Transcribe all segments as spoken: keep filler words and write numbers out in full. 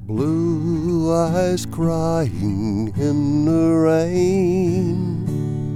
Blue eyes crying in the rain.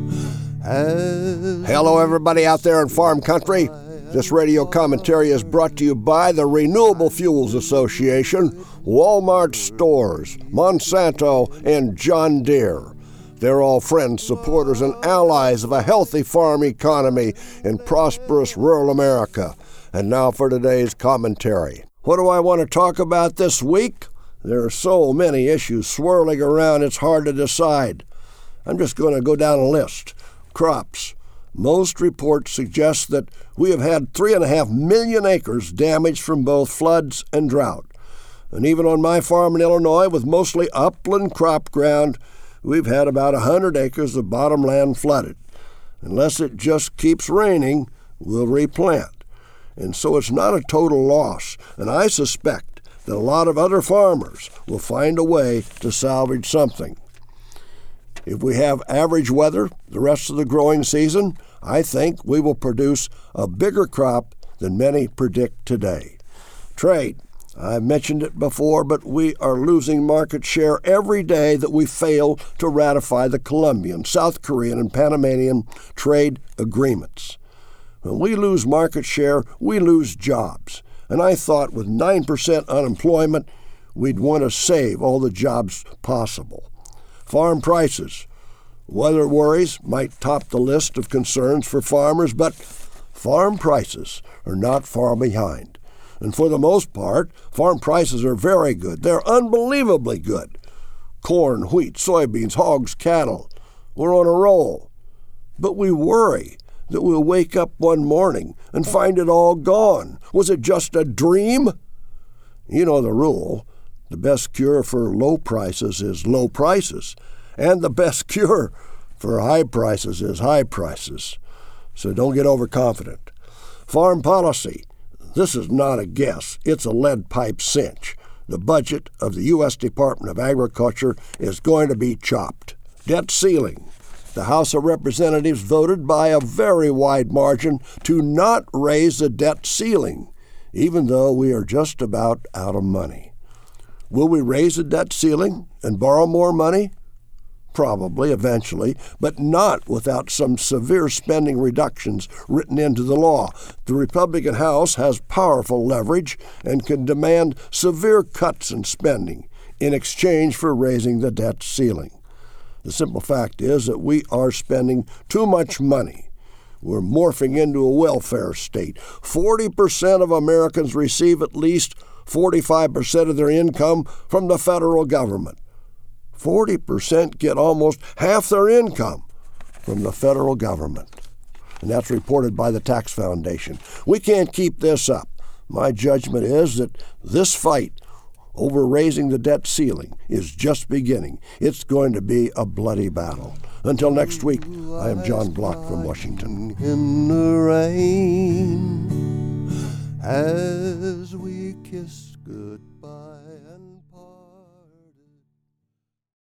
As Hello, everybody out there in farm country. This radio commentary is brought to you by the Renewable Fuels Association, Walmart Stores, Monsanto, and John Deere. They're all friends, supporters, and allies of a healthy farm economy in prosperous rural America. And now for today's commentary. What do I want to talk about this week? There are so many issues swirling around, it's hard to decide. I'm just going to go down a list. Crops. Most reports suggest that we have had three and a half million acres damaged from both floods and drought. And even on my farm in Illinois, with mostly upland crop ground, we've had about one hundred acres of bottomland flooded. Unless it just keeps raining, we'll replant. And so it's not a total loss, and I suspect that a lot of other farmers will find a way to salvage something. If we have average weather the rest of the growing season, I think we will produce a bigger crop than many predict today. Trade. I've mentioned it before, but we are losing market share every day that we fail to ratify the Colombian, South Korean, and Panamanian trade agreements. When we lose market share, we lose jobs. And I thought with nine percent unemployment, we'd want to save all the jobs possible. Farm prices. Weather worries might top the list of concerns for farmers, but farm prices are not far behind. And for the most part, farm prices are very good. They're unbelievably good. Corn, wheat, soybeans, hogs, cattle. We're on a roll. But we worry that we'll wake up one morning and find it all gone. Was it just a dream? You know the rule. The best cure for low prices is low prices, and the best cure for high prices is high prices. So don't get overconfident. Farm policy. This is not a guess. It's a lead pipe cinch. The budget of the U S Department of Agriculture is going to be chopped. Debt ceiling. The House of Representatives voted by a very wide margin to not raise the debt ceiling, even though we are just about out of money. Will we raise the debt ceiling and borrow more money? Probably, eventually, but not without some severe spending reductions written into the law. The Republican House has powerful leverage and can demand severe cuts in spending in exchange for raising the debt ceiling. The simple fact is that we are spending too much money. We're morphing into a welfare state. forty percent of Americans receive at least forty-five percent of their income from the federal government. forty percent get almost half their income from the federal government. And that's reported by the Tax Foundation. We can't keep this up. My judgment is that this fight over raising the debt ceiling is just beginning. It's going to be a bloody battle. Until next week, I am John Block from Washington. In the rain, as we kiss good